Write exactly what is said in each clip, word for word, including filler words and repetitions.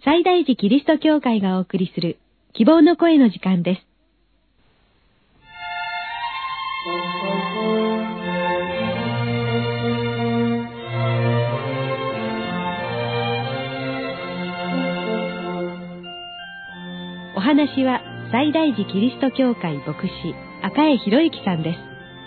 西大寺キリスト教会がお送りする希望の声の時間です。お話は西大寺キリスト教会牧師赤江博之さんです。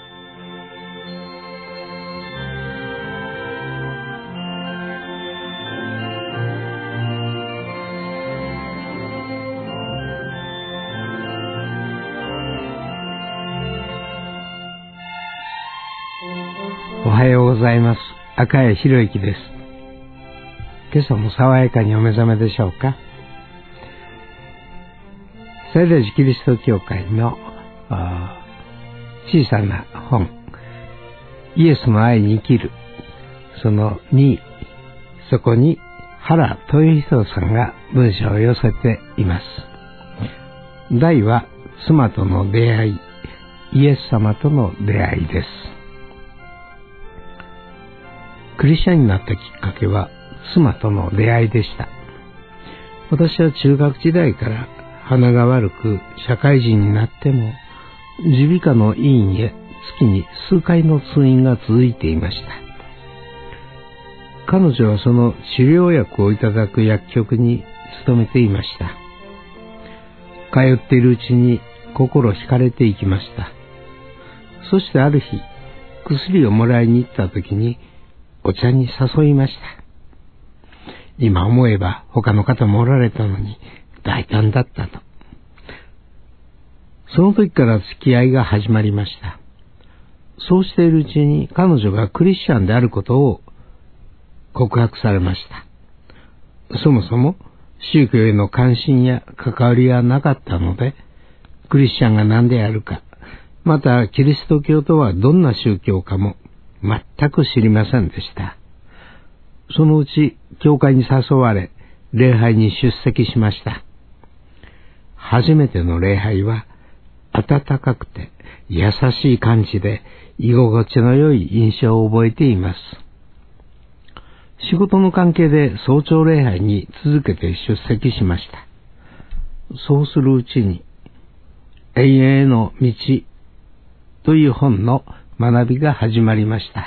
おはようございます。赤江博之です。今朝も爽やかにお目覚めでしょうか。西大寺キリスト教会の小さな本、イエスの愛に生きる、そのに、そこに原豊人さんが文章を寄せています。題は妻との出会い、イエス様との出会いです。クリスチャンになったきっかけは妻との出会いでした。私は中学時代から鼻が悪く社会人になっても耳鼻科の医院へ月に数回の通院が続いていました。彼女はその治療薬をいただく薬局に勤めていました。通っているうちに心惹かれていきました。そしてある日、薬をもらいに行った時にお茶に誘いました。今思えば他の方もおられたのに大胆だったと。その時から付き合いが始まりました。そうしているうちに彼女がクリスチャンであることを告白されました。そもそも宗教への関心や関わりがなかったので、クリスチャンが何であるか、またキリスト教とはどんな宗教かも全く知りませんでした。そのうち教会に誘われ礼拝に出席しました。初めての礼拝は温かくて優しい感じで居心地の良い印象を覚えています。仕事の関係で早朝礼拝に続けて出席しました。そうするうちに永遠への道という本の学びが始まりました。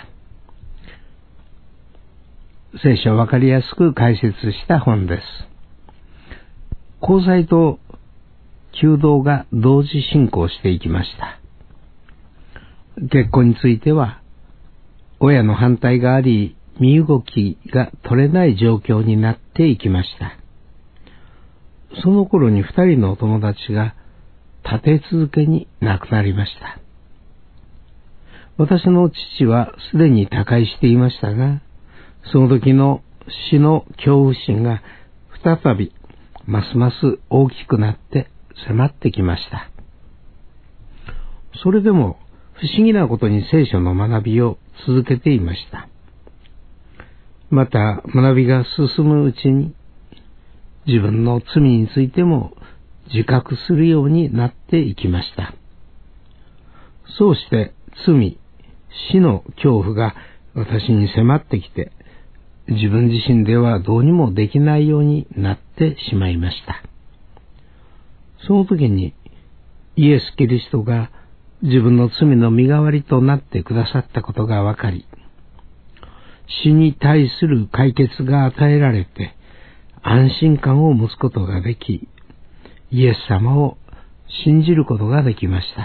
聖書をわかりやすく解説した本です。交際と求道が同時進行していきました。結婚については親の反対があり、身動きが取れない状況になっていきました。その頃に二人のお友達が立て続けに亡くなりました。私の父はすでに他界していましたが、その時の死の恐怖心が再びますます大きくなって迫ってきました。それでも不思議なことに聖書の学びを続けていました。また学びが進むうちに自分の罪についても自覚するようになっていきました。そうして罪、死の恐怖が私に迫ってきて、自分自身ではどうにもできないようになってしまいました。その時にイエス・キリストが自分の罪の身代わりとなってくださったことがわかり、死に対する解決が与えられて安心感を持つことができ、イエス様を信じることができました。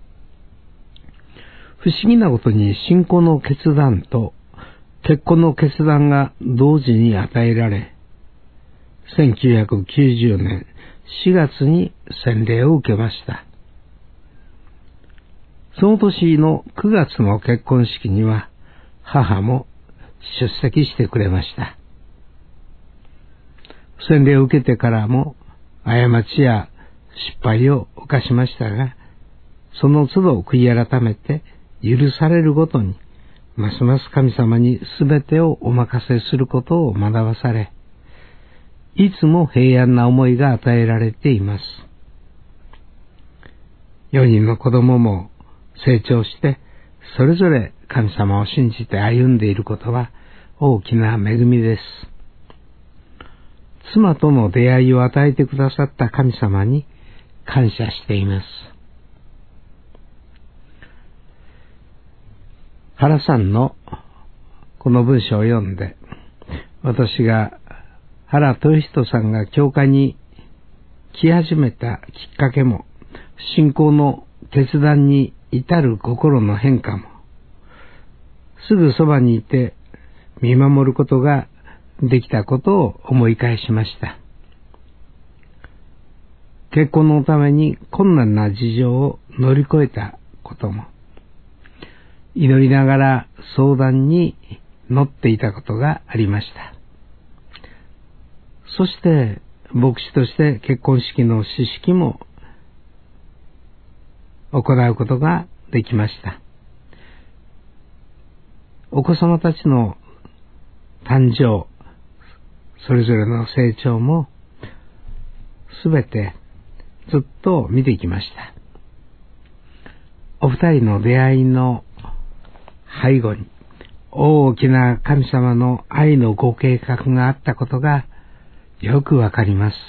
不思議なことに信仰の決断と結婚の決断が同時に与えられ、せんきゅうひゃくきゅうじゅうねんしがつに洗礼を受けました。その年のくがつの結婚式には母も出席してくれました。洗礼を受けてからも過ちや失敗を犯しましたが、その都度悔い改めて許されるごとにますます神様にすべてをお任せすることを学ばされ、いつも平安な思いが与えられています。よにんの子供も成長してそれぞれ神様を信じて歩んでいることは大きな恵みです。 妻との出会いを与えてくださった神様に感謝しています。原さんのこの文章を読んで、私が原豊人さんが教会に来始めたきっかけも、信仰の決断に至る心の変化も、すぐそばにいて見守ることができたことを思い返しました。結婚のために困難な事情を乗り越えたことも、祈りながら相談に乗っていたことがありました。そして牧師として結婚式の式式も行うことができました。お子様たちの誕生、それぞれの成長もすべてずっと見てきました。お二人の出会いの背後に大きな神様の愛のご計画があったことがよくわかります。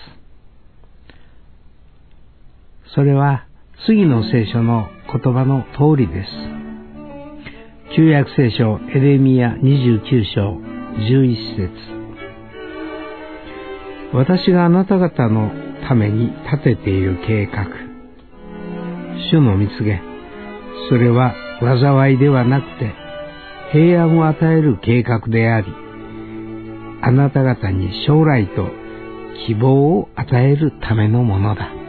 それは次の聖書の言葉の通りです。旧約聖書エレミヤにじゅうきゅう章じゅういち節。私があなた方のために立てている計画、主の蜜げ、それは災いではなくて平安を与える計画であり、あなた方に将来と希望を与えるためのものだ。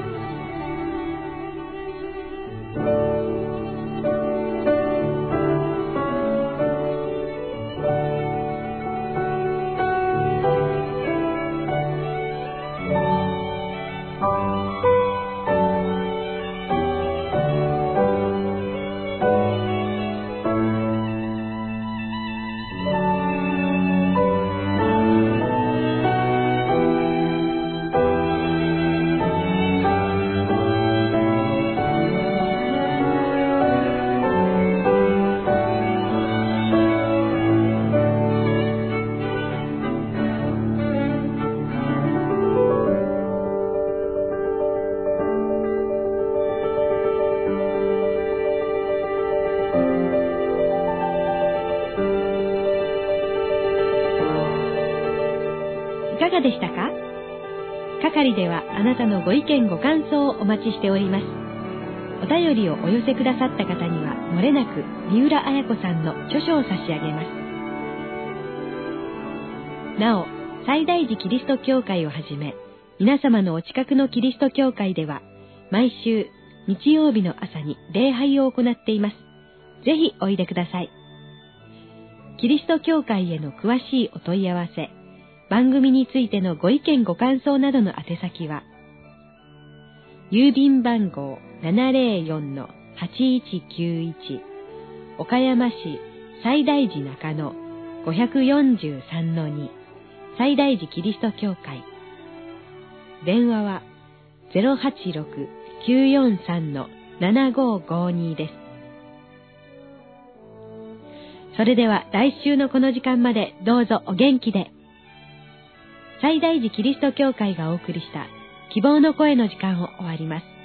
いかがでしたか？係ではあなたのご意見ご感想をお待ちしております。お便りをお寄せくださった方にはもれなく三浦綾子さんの著書を差し上げます。なお、最大寺キリスト教会をはじめ、皆様のお近くのキリスト教会では毎週日曜日の朝に礼拝を行っています。ぜひおいでください。キリスト教会への詳しいお問い合わせ、番組についてのご意見ご感想などの宛先は、郵便番号 ななぜろよんのはちいちきゅういち 岡山市最大寺中野 ごひゃくよんじゅうさんのに 最大寺キリスト教会。電話は ゼロはちろく きゅうよんさん ななごごに です。それでは来週のこの時間までどうぞお元気で。最大寺キリスト教会がお送りした希望の声の時間を終わります。